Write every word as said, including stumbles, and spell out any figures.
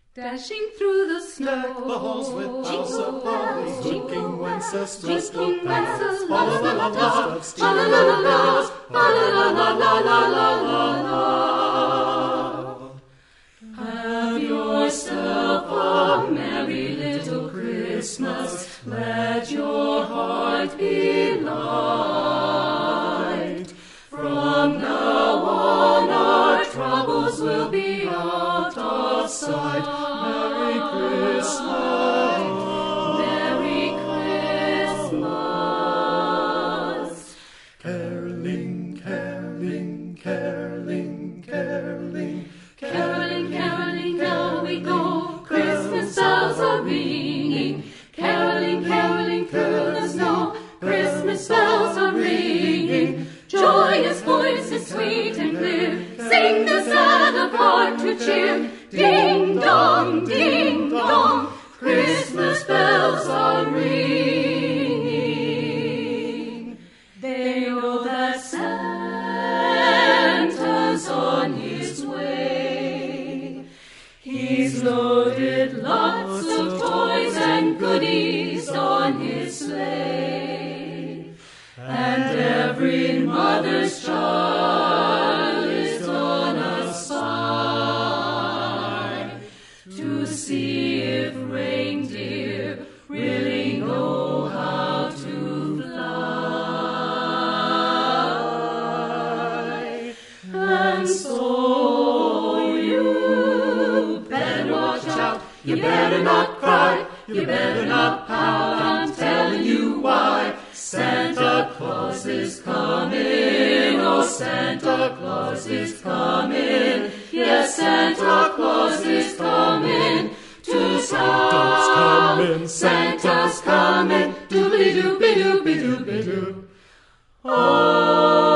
Dashing through the snow, deck the halls with boughs of holly, hooking Wenceslas to jingle bells, bells, la la la la la, la la la la, la la la la la la la. Have yourself a merry little Christmas, let your heart be light. From now on our troubles will be out of sight. Merry Christmas, Merry Christmas. Caroling, caroling, caroling, caroling, Caroling, caroling, now we go. Christmas bells are ringing. Caroling, caroling through the snow. Christmas bells are ringing. Joyous voices sweet and clear, sing the sad of heart to cheer. Ding dong, ding dong, Christmas bells are ringing. They know that Santa's on his way. He's loaded lots of toys and goodies on his sleigh. And every mother's child is on a spy to see if reindeer really know how to fly. And so you better watch out, you better not cry, you better not pout, I'm telling you why. Santa Claus is coming, oh Santa Claus is coming, yes Santa Claus is coming to town. Santa's coming, doobly doobly doobly doobly doo. Oh.